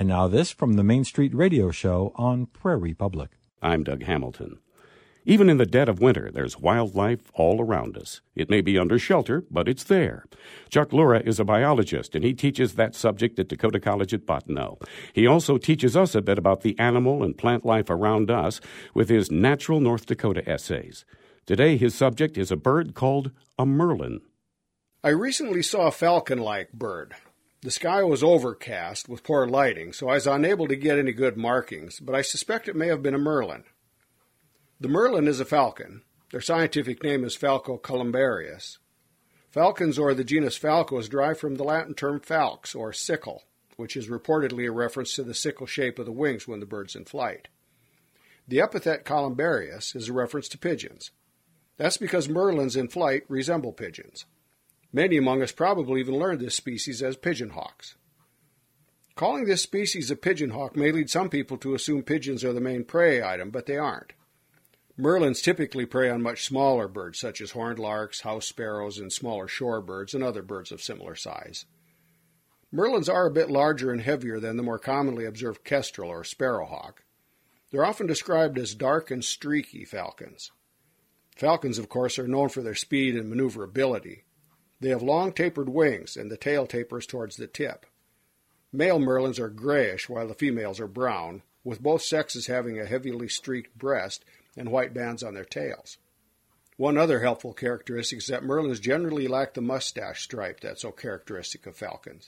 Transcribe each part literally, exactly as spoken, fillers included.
And now this from the Main Street Radio Show on Prairie Public. I'm Doug Hamilton. Even in the dead of winter, there's wildlife all around us. It may be under shelter, but it's there. Chuck Lura is a biologist, and he teaches that subject at Dakota College at Bottineau. He also teaches us a bit about the animal and plant life around us with his Natural North Dakota essays. Today, his subject is a bird called a merlin. I recently saw a falcon-like bird. The sky was overcast with poor lighting, so I was unable to get any good markings, but I suspect it may have been a merlin. The merlin is a falcon. Their scientific name is Falco columbarius. Falcons, or the genus Falco, is derived from the Latin term falx, or sickle, which is reportedly a reference to the sickle shape of the wings when the bird's in flight. The epithet columbarius is a reference to pigeons. That's because merlins in flight resemble pigeons. Many among us probably even learned this species as pigeon hawks. Calling this species a pigeon hawk may lead some people to assume pigeons are the main prey item, but they aren't. Merlins typically prey on much smaller birds, such as horned larks, house sparrows, and smaller shorebirds, and other birds of similar size. Merlins are a bit larger and heavier than the more commonly observed kestrel or sparrowhawk. They're often described as dark and streaky falcons. Falcons, of course, are known for their speed and maneuverability. They have long tapered wings, and the tail tapers towards the tip. Male merlins are grayish, while the females are brown, with both sexes having a heavily streaked breast and white bands on their tails. One other helpful characteristic is that merlins generally lack the mustache stripe that's so characteristic of falcons.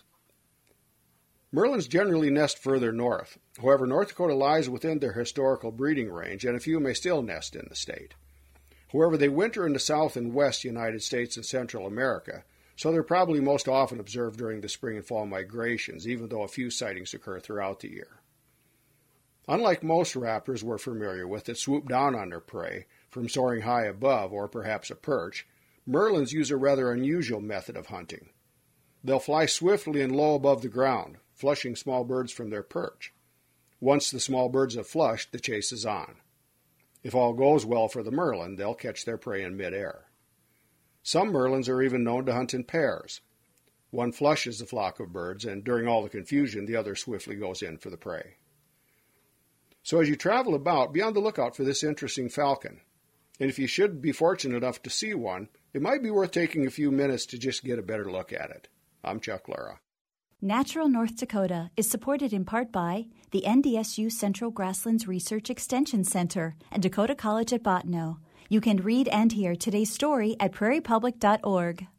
Merlins generally nest further north. However, North Dakota lies within their historical breeding range, and a few may still nest in the state. However, they winter in the South and West United States and Central America, so they're probably most often observed during the spring and fall migrations, even though a few sightings occur throughout the year. Unlike most raptors we're familiar with that swoop down on their prey from soaring high above or perhaps a perch, merlins use a rather unusual method of hunting. They'll fly swiftly and low above the ground, flushing small birds from their perch. Once the small birds have flushed, the chase is on. If all goes well for the merlin, they'll catch their prey in midair. Some merlins are even known to hunt in pairs. One flushes the flock of birds, and during all the confusion, the other swiftly goes in for the prey. So as you travel about, be on the lookout for this interesting falcon. And if you should be fortunate enough to see one, it might be worth taking a few minutes to just get a better look at it. I'm Chuck Lura. Natural North Dakota is supported in part by the N D S U Central Grasslands Research Extension Center and Dakota College at Bottineau. You can read and hear today's story at prairie public dot org.